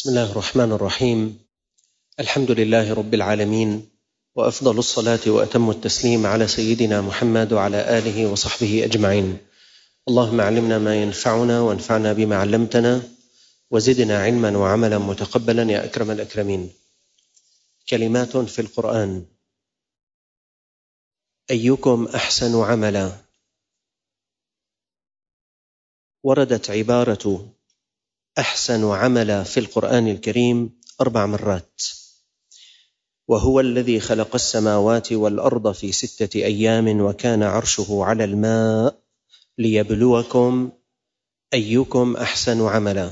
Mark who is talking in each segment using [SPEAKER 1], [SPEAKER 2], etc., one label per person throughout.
[SPEAKER 1] بسم الله الرحمن الرحيم. الحمد لله رب العالمين، وأفضل الصلاة وأتم التسليم على سيدنا محمد وعلى آله وصحبه أجمعين. اللهم علمنا ما ينفعنا وانفعنا بما علمتنا وزدنا علما وعملا متقبلا يا أكرم الأكرمين. كلمات في القرآن: أيكم أحسن عملا. وردت عبارة أحسن عملا في القرآن الكريم 4 مرات. وهو الذي خلق السماوات والأرض في 6 أيام وكان عرشه على الماء ليبلوكم أيكم أحسن عملا.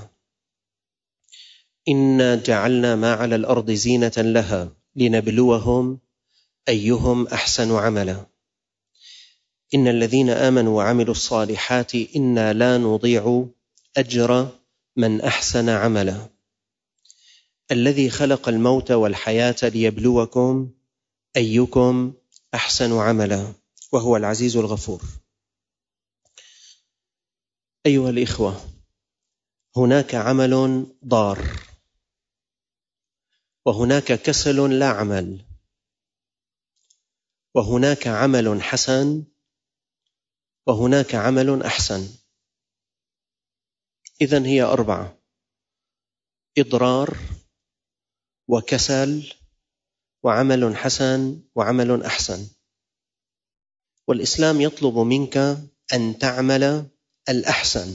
[SPEAKER 1] إنا جعلنا ما على الأرض زينة لها لنبلوهم أيهم أحسن عملا. إن الذين آمنوا وعملوا الصالحات إنا لا نضيع أجر من أحسن عملا. الذي خلق الموت والحياة ليبلوكم أيكم أحسن عملا، وهو العزيز الغفور. أيها الإخوة، هناك عمل ضار، وهناك كسل لا عمل، وهناك عمل حسن، وهناك عمل أحسن. إذن هي 4: إضرار وكسل وعمل حسن وعمل أحسن. والإسلام يطلب منك أن تعمل الأحسن.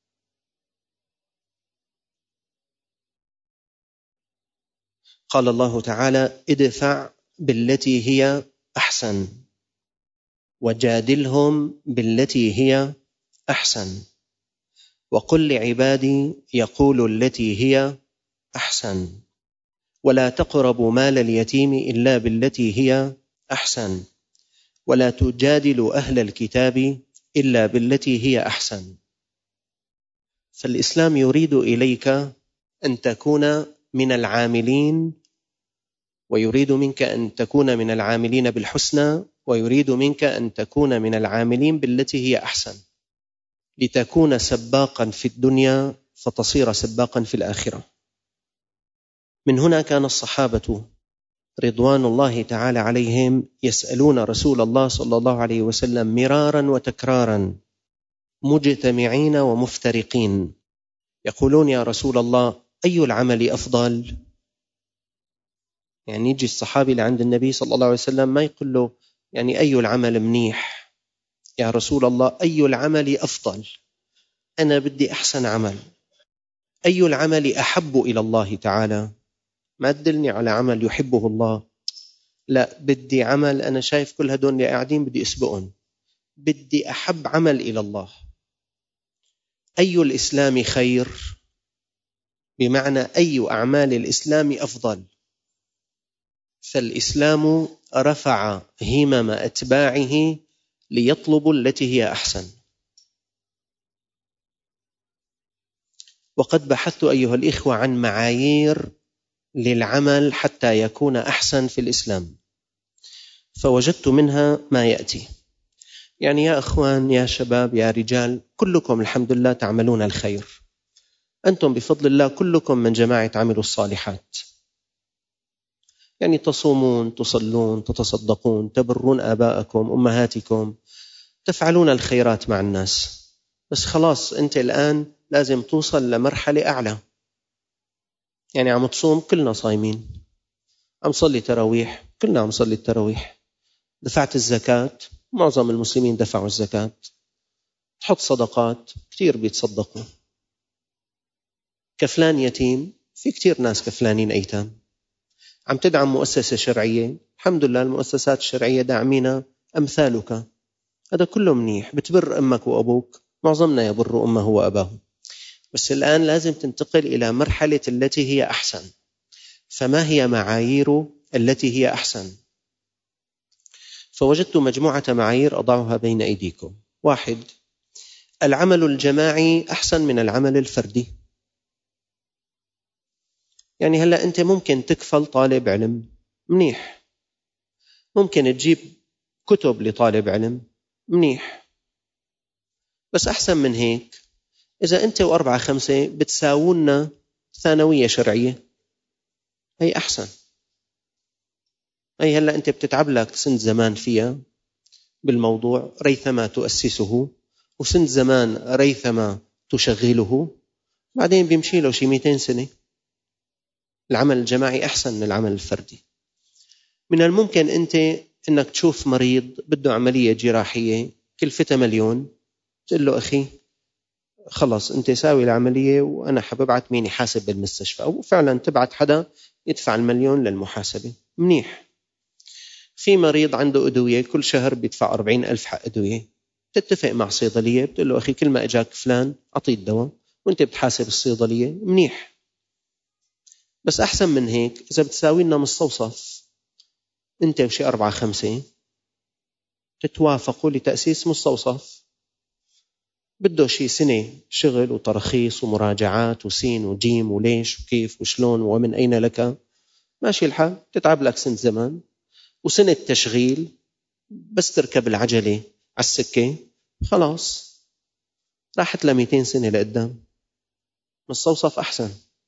[SPEAKER 1] قال الله تعالى: ادفع بالتي هي أحسن وجادلهم بالتي هي أحسن وقل لعبادي يقولوا التي هي أحسن ولا تقربوا مال اليتيم إلا بالتي هي أحسن ولا تجادلوا أهل الكتاب إلا بالتي هي أحسن. فالإسلام يريد إليك أن تكون من العاملين، ويريد منك أن تكون من العاملين بالحسنى، ويريد منك أن تكون من العاملين بالتي هي أحسن، لتكون سباقا في الدنيا فتصير سباقا في الآخرة. من هنا كان الصحابة رضوان الله تعالى عليهم يسألون رسول الله صلى الله عليه وسلم مرارا وتكرارا، مجتمعين ومفترقين، يقولون: يا رسول الله، أي العمل أفضل؟ يعني يجي الصحابي لعند النبي صلى الله عليه وسلم ما يقول له يعني أي العمل منيح، يا رسول الله أي العمل أفضل؟ أنا بدي أحسن عمل. أي العمل أحب إلى الله تعالى؟ ما تدلني على عمل يحبه الله، لا، بدي عمل أنا شايف كل هدول اللي قاعدين بدي أسبقهم، بدي أحب عمل إلى الله. أي الإسلام خير؟ بمعنى أي أعمال الإسلام أفضل؟ فالإسلام رفع همم أتباعه ليطلبوا التي هي أحسن. وقد بحثت أيها الإخوة عن معايير للعمل حتى يكون أحسن في الإسلام، فوجدت منها ما يأتي. يعني يا أخوان، يا شباب، يا رجال، كلكم الحمد لله تعملون الخير. أنتم بفضل الله كلكم من جماعة عملوا الصالحات، يعني تصومون، تصلون، تتصدقون، تبرون آباءكم أمهاتكم، تفعلون الخيرات مع الناس. بس خلاص أنت الآن لازم توصل لمرحلة أعلى. يعني عم تصوم، كلنا صايمين، عم صلي تراويح، كلنا عم صلي التراويح، دفعت الزكاة، معظم المسلمين دفعوا الزكاة، تحط صدقات، كتير بيتصدقوا، كفلان يتيم، في كتير ناس كفلانين أيتام، عم تدعم مؤسسة شرعية، الحمد لله المؤسسات الشرعية داعمين أمثالك، هذا كله منيح، بتبر أمك وأبوك، معظمنا يبر أمه وأباه. بس الآن لازم تنتقل إلى مرحلة التي هي أحسن. فما هي معايير التي هي أحسن؟ فوجدت مجموعة معايير أضعها بين أيديكم. 1: العمل الجماعي أحسن من العمل الفردي. يعني هلأ أنت ممكن تكفل طالب علم، منيح، ممكن تجيب كتب لطالب علم، منيح، بس أحسن من هيك إذا أنت و4 5 بتساوونا ثانوية شرعية، هي أحسن. هي هلأ أنت بتتعب لك سنة زمان فيها بالموضوع ريثما تؤسسه، وسنة زمان ريثما تشغله، بعدين بيمشي له شي 200 سنة. العمل الجماعي أحسن من العمل الفردي. من الممكن أنت أنك تشوف مريض بده عملية جراحية كلفتها مليون، تقول له أخي خلص أنت ساوي العملية وأنا حببعت مين يحاسب بالمستشفى، أو فعلا تبعت حدا يدفع المليون للمحاسبة، منيح. في مريض عنده أدوية كل شهر بيدفع 40,000 حق أدوية، تتفق مع صيدلية بتقول له أخي كل ما أجاك فلان أعطيه الدواء وأنت بتحاسب الصيدلية، منيح. بس أحسن من هيك إذا بتساوي لنا مستوصف أنت وشي 4-5 تتوافقوا لتأسيس مستوصف، بده شي سنة شغل وترخيص ومراجعات وسين وجيم وليش وكيف وشلون ومن أين لك، ماشي الحال. تتعب لك سنة زمان وسنة تشغيل، بس تركب العجلة على السكة خلاص راحت ل 200 سنة لقدام. مستوصف أحسن،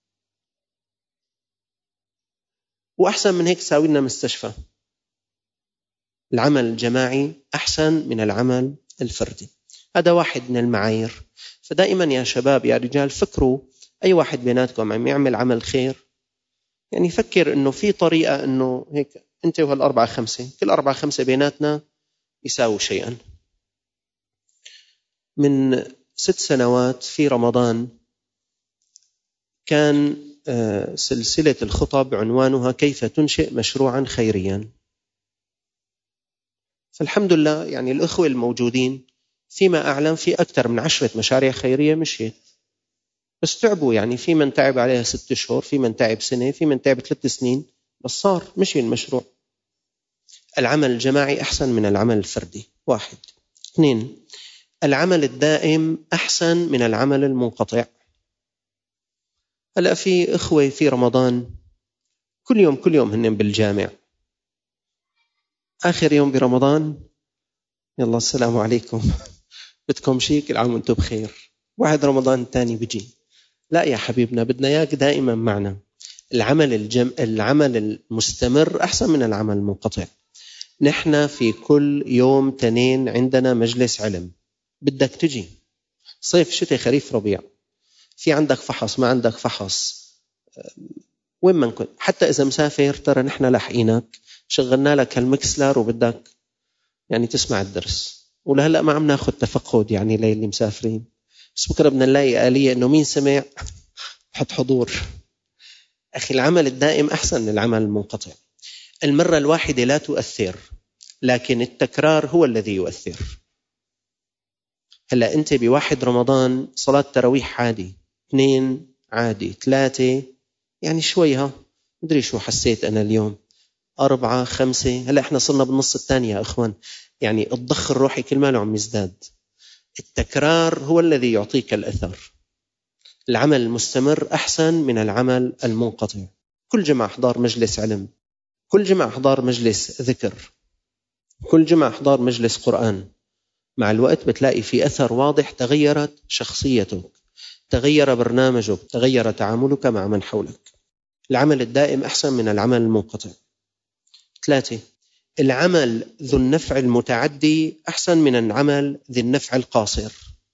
[SPEAKER 1] وأحسن من هيك تساوي لنا مستشفى. العمل الجماعي أحسن من العمل الفردي، هذا واحد من المعايير. فدائما يا شباب يا رجال فكروا أي واحد بيناتكم عم يعمل عمل خير، يعني فكر إنه في طريقة إنه هيك أنت وهال4-5 كل 4-5 بيناتنا يساووا شيئا. من 6 سنوات في رمضان كان سلسلة الخطب عنوانها كيف تنشئ مشروعا خيريا. فالحمد لله يعني الأخوة الموجودين فيما أعلم في أكثر من 10 مشاريع خيرية مشيت، بس تعبوا، يعني في من تعب عليها 6 أشهر، في من تعب سنة، في من تعب 3 سنين، بس صار مشي المشروع. العمل الجماعي أحسن من العمل الفردي، 1. 2. العمل الدائم أحسن من العمل المنقطع. هلأ في إخوة في رمضان كل يوم هن بالجامع، آخر يوم برمضان يلا السلام عليكم بدكم شيء كل عام وانتم بخير، واحد رمضان الثاني بيجي. لا يا حبيبنا بدنا إياك دائما معنا. العمل المستمر أحسن من العمل المنقطع. نحن في كل يوم 2 عندنا مجلس علم، بدك تجي صيف شتاء خريف ربيع، في عندك فحص ما عندك فحص وين ما كنت، حتى إذا مسافر ترى نحن لاحقينك، شغلنا لك هالمكسلر وبدك يعني تسمع الدرس. ولهلأ ما عم ناخد تفقد يعني ليلي مسافرين، بس بكرة بدنا نلاقي آلية إنه مين سمع حط حضور. أخي العمل الدائم أحسن من العمل المنقطع. المرة الواحدة لا تؤثر، لكن التكرار هو الذي يؤثر. هلأ أنت بواحد رمضان صلاة تراويح عادي، 2 عادي، 3 يعني شويها مدري شو حسيت أنا اليوم، 4 5 هلأ إحنا صرنا بالنص الثاني يا إخوان، يعني الضخ الروحي كل ما له عم يزداد. التكرار هو الذي يعطيك الأثر. العمل المستمر أحسن من العمل المنقطع. كل جمعة أحضر مجلس علم، كل جمعة أحضر مجلس ذكر، كل جمعة أحضر مجلس قرآن. مع الوقت بتلاقي في أثر واضح، تغيرت شخصيتك، تغير برنامجك، تغير تعاملك مع من حولك. العمل الدائم أحسن من العمل المنقطع. 3. العمل ذو النفع المتعدي أحسن من العمل ذي النفع القاصر.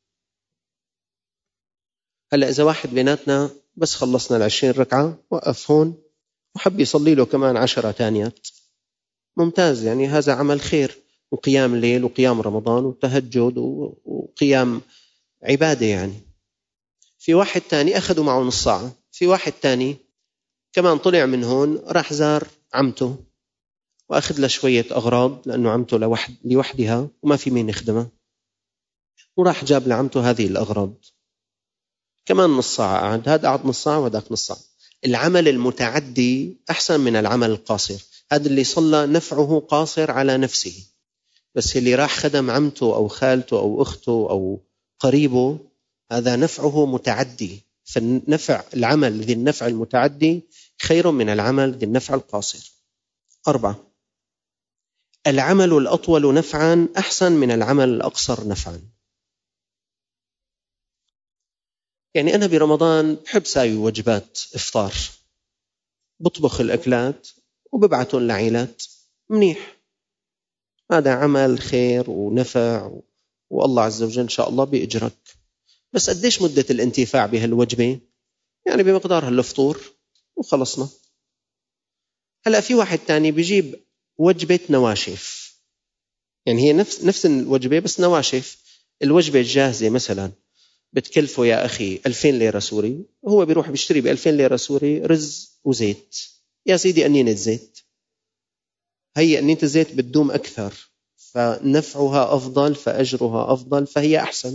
[SPEAKER 1] هلأ إذا واحد بيناتنا بس خلصنا 20 ركعة وقف هون وحب يصلي له كمان 10 تانيات، ممتاز، يعني هذا عمل خير، وقيام الليل وقيام رمضان وتهجد وقيام عبادة. يعني في واحد تاني أخذوا معه نص ساعة، في واحد تاني كمان طلع من هون راح زار عمته وأخذ له شوية أغراض لأنه عمته لوحدها وما في مين يخدمها، وراح جاب لعمته هذه الأغراض، كمان نص ساعة قعد، هذا قعد نص ساعة وهذاك نص ساعة. العمل المتعدي أحسن من العمل القاصر. هذا اللي صلى نفعه قاصر على نفسه، بس اللي راح خدم عمته أو خالته أو أخته أو قريبه هذا نفعه متعدي. فالنفع العمل ذي النفع المتعدي خير من العمل ذي النفع القاصر. 4. العمل الأطول نفعا أحسن من العمل الأقصر نفعا. يعني أنا برمضان بحب ساوي وجبات إفطار، بطبخ الأكلات وببعتهم لعائلات، منيح، هذا عمل خير ونفع، والله عز وجل إن شاء الله بيأجرك. بس قديش مدة الانتفاع بهالوجبة؟ يعني بمقدار هالفطور وخلصنا. هلأ في واحد تاني بيجيب وجبة نواشف، يعني هي نفس الوجبة بس نواشف. الوجبة الجاهزة مثلا بتكلفه يا أخي 2000 ليرة سوري، هو بيروح بيشتري ب2000 ليرة سوري رز وزيت. يا سيدي أنينة زيت، هي أنينة الزيت بتدوم أكثر، فنفعها أفضل، فأجرها أفضل، فهي أحسن.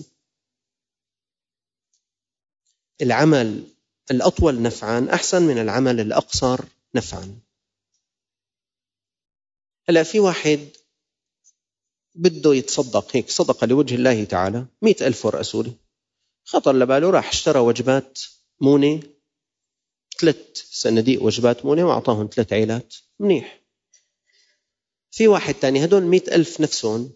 [SPEAKER 1] العمل الأطول نفعا أحسن من العمل الأقصر نفعا. هلأ في واحد بده يتصدق هيك صدقة لوجه الله تعالى 100,000 ورقة سوري، خطر لباله راح اشترى وجبات مونة، 3 صناديق وجبات مونة وأعطاهم 3 عائلات، منيح. في واحد تاني هدول 100,000 نفسهم،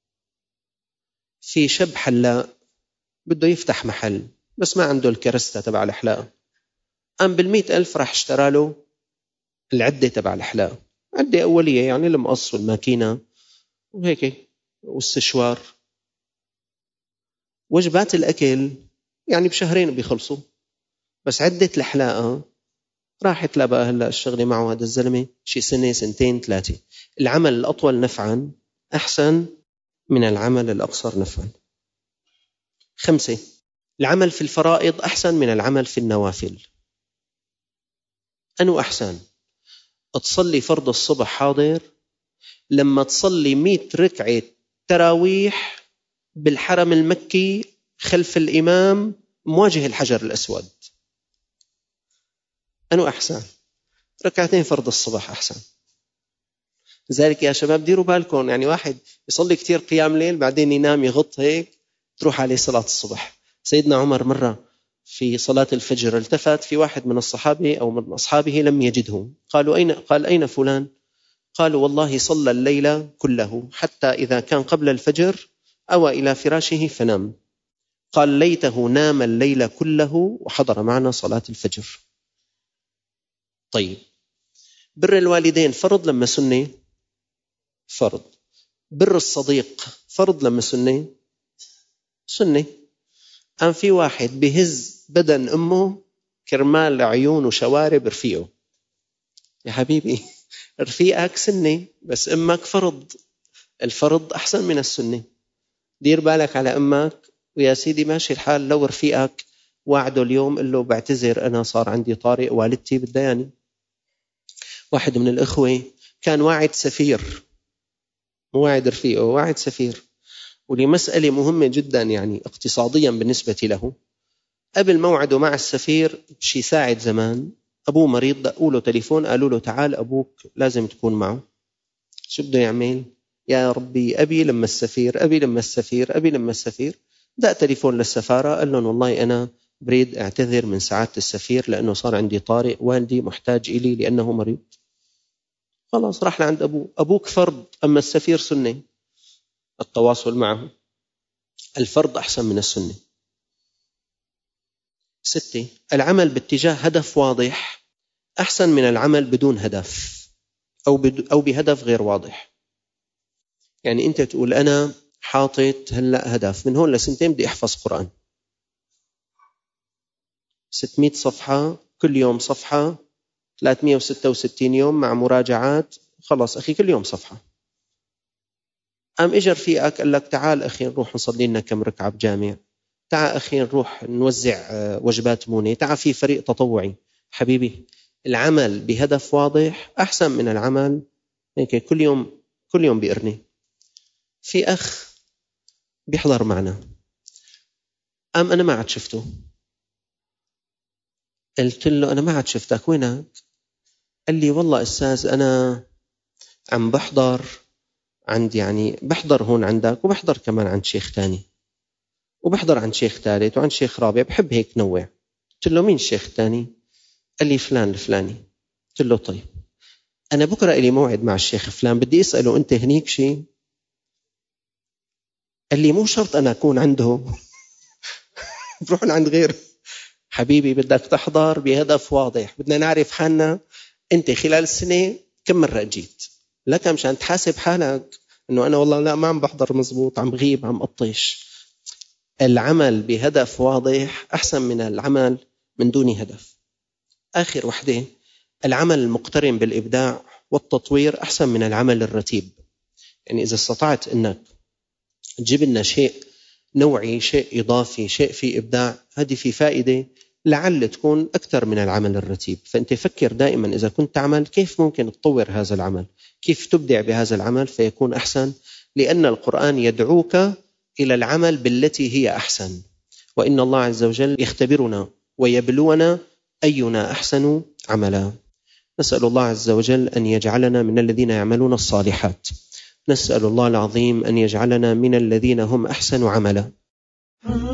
[SPEAKER 1] في شاب حلاق بده يفتح محل بس ما عنده الكرستة تبع الحلاقة، قام بال100,000 راح اشترى له العدة تبع الحلاقة، عدة أولية يعني المقص والماكينة وهيك والسشوار. وجبات الأكل يعني بشهرين بيخلصوا، بس عدة الحلاقة راحت لا بقى هلا الشغلة معه هذا الزلمة شي سنة سنتين 3. العمل الأطول نفعا أحسن من العمل الأقصر نفعا. 5، العمل في الفرائض أحسن من العمل في النوافل. أنو أحسن؟ تصلي فرض الصبح حاضر لما تصلي 100 ركعة تراويح بالحرم المكي خلف الإمام مواجه الحجر الأسود. أنو أحسن؟ ركعتين فرض الصبح أحسن. لذلك يا شباب ديروا بالكم، يعني واحد يصلي كتير قيام ليل بعدين ينام يغط هيك تروح عليه صلاة الصبح. سيدنا عمر مرة في صلاة الفجر التفت في واحد من الصحابة أو من أصحابه لم يجده، قالوا أين؟ قال أين فلان؟ قالوا والله صلى الليل كله حتى إذا كان قبل الفجر أوى إلى فراشه فنام. قال ليته نام الليل كله وحضر معنا صلاة الفجر. طيب، بر الوالدين فرض لما سنة؟ فرض. بر الصديق فرض لما سنة؟ سنة. قام في واحد بهز بدن أمه كرمال عيون وشوارب رفيقه. يا حبيبي رفيقك سنة بس أمك فرض، الفرض أحسن من السنة. دير بالك على أمك، ويا سيدي ماشي الحال لو رفيقك وعده اليوم قل له بعتذر أنا صار عندي طارئ والدتي بدياني. واحد من الإخوة كان واعد سفير، مو واعد رفيقه، واعد سفير، ولمسألة مهمة جدا يعني اقتصاديا بالنسبة له. قبل موعده مع السفير بشي ساعة زمان أبوه مريض، دقوا له تليفون قالوا له تعال أبوك لازم تكون معه. شو بده يعمل؟ يا ربي أبي لما السفير، أبي لما السفير، أبي لما السفير. دق تليفون للسفارة قال لهم والله أنا بريد أعتذر من سعادة السفير لأنه صار عندي طارئ، والدي محتاج إلي لأنه مريض. خلاص راح لعند أبوه. أبوك فرض أما السفير سنة، التواصل معه. الفرض أحسن من السنة. 6، العمل باتجاه هدف واضح أحسن من العمل بدون هدف أو بهدف غير واضح. يعني أنت تقول أنا حاطط هلأ هدف من هون لسنتين بدي أحفظ قرآن 600 صفحة كل يوم صفحة 366 يوم مع مراجعات، خلاص أخي كل يوم صفحة. قام إجر فيك قال لك تعال أخي نروح نصلي لنا كم ركعة بجامع، تعال أخي نروح نوزع وجبات مونة، تعال في فريق تطوعي. حبيبي العمل بهدف واضح أحسن من العمل هيك كل يوم بيقرني. في أخ بيحضر معنا، قام أنا ما عاد شفته، قلت له أنا ما عاد شفتك وينك؟ قال لي والله أستاذ أنا عم بحضر عند، يعني بحضر هون عندك وبحضر كمان عند شيخ تاني وبحضر عند شيخ ثالث وعند شيخ رابع، بحب هيك نوع. قلت له مين الشيخ الثاني؟ قال لي فلان الفلاني. قلت له طيب أنا بكرة إلي موعد مع الشيخ فلان بدي أسأله أنت هنيك شيء؟ قال لي مو شرط أنا أكون عنده بروح عند غيره. حبيبي بدك تحضر بهدف واضح، بدنا نعرف حالنا أنت خلال السنة كم مرة جيت، لك مشان تحاسب حالك أنه أنا والله لا ما عم بحضر مزبوط، عم بغيب، عم أطيش. العمل بهدف واضح أحسن من العمل من دون هدف. آخر وحدة، العمل المقترن بالإبداع والتطوير أحسن من العمل الرتيب. يعني إذا استطعت أنك تجيب لنا شيء نوعي، شيء إضافي، شيء فيه إبداع، هذه في فائدة لعل تكون أكثر من العمل الرتيب. فأنت فكر دائما إذا كنت تعمل كيف ممكن تطور هذا العمل، كيف تبدع بهذا العمل فيكون أحسن، لأن القرآن يدعوك إلى العمل بالتي هي أحسن. وإن الله عز وجل يختبرنا ويبلونا أينا أحسن عملا. نسأل الله عز وجل أن يجعلنا من الذين يعملون الصالحات. نسأل الله العظيم أن يجعلنا من الذين هم أحسن عملا.